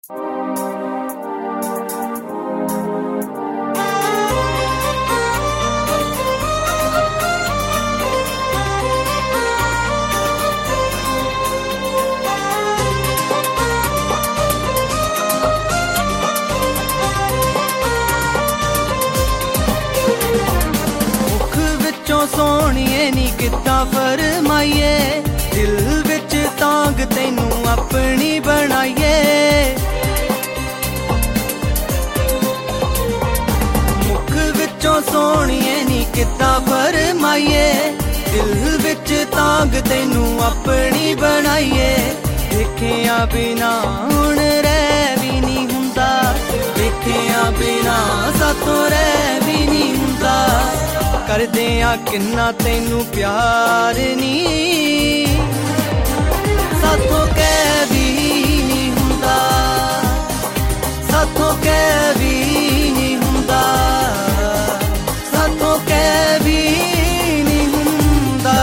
सोहणिए नी कित्ता फरमाइए दिल विच तांग तैनू अपनी बनाइए मुख विचों सोहणिए नी कित्ता फरमाइए दिल विच तांग तैनू अपनी बनाइए देखिया बिना हुण रह भी नहीं हुंदा देखिया बिना साथों रह भी नहीं हुंदा करदे आ किन्ना तैनू प्यार नी साथों कह भी नहीं हुंदा साथों कह भी नहीं हुंदा साथों कह भी नहीं हुंदा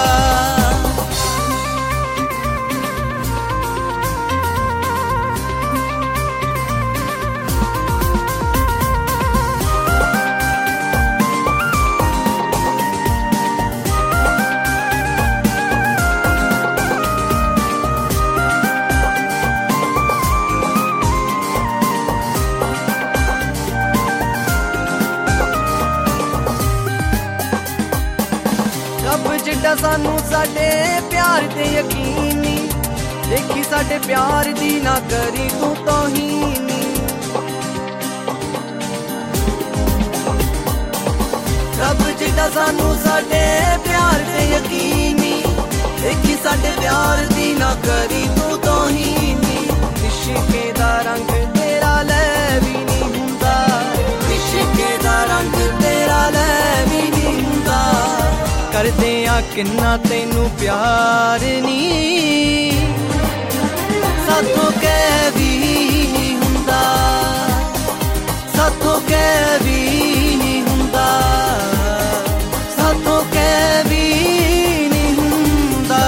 जिड्डा सानू साडे प्यार ते यकीन नी देखी साडे प्यार दी ना करी तू तौहीन नी रब जिड्डा सानू साडे प्यार ते यकीन नी देखी साडे प्यार दी ना करी तू तौहीन नी इश्के दा रंग तेरा लै भी नहीं हुंदा इश्के दा रंग तेरा लै भी नहीं हुंदा करदे आ किन्ना तैनू प्यार नी साथों कह भी नहीं हुंदा साथों कह भी नहीं हुंदा साथों कह भी नहीं हुंदा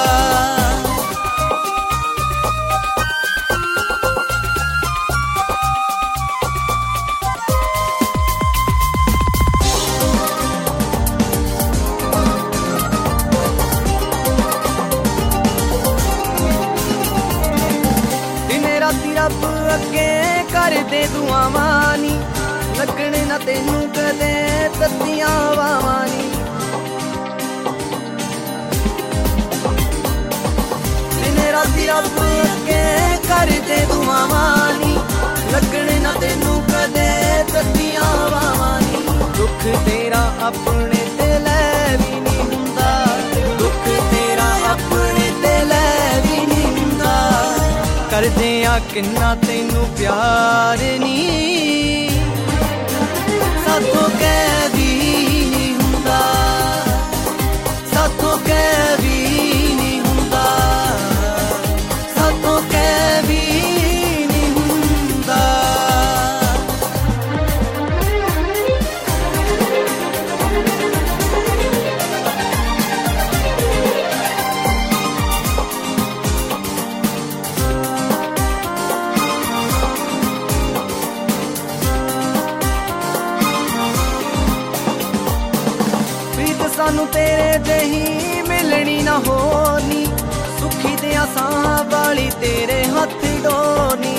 रब अगे कर दे दुआवां नी लगने ना तैनू कदे तत्तियां हवावां नी दिन राती रब अगे कर दे दुआवां नी लगने ना तैनू कदे तत्तियां हवावां नी दुख तेरा अपने ते लै भी नहीं हुंदा दुख तेरा अपने ते लै भी नहीं हुंदा करदे आ किन्ना तैनू प्यार नी साथों कह भी नहीं हुंदा साथों कह भी नहीं हुंदा साथों कह भी नहीं हुंदा सानू तेरे जही मिलनी ना होनी सुखी ते आसां वाली तेरे हथ डोनी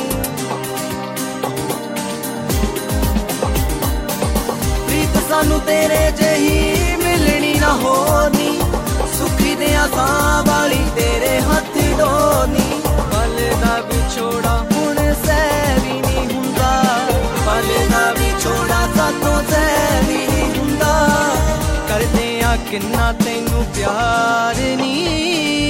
प्रीत सानू तेरे जही मिलनी ना होनी सुखी ते आसां वाली तेरे हथ डोनी पल दा विछोड़ा हुण सह भी नहीं हुंदा पल दा विछोड़ा साथों सह भी नहीं हुंदा करदे आ किन्ना तैनू प्यार नी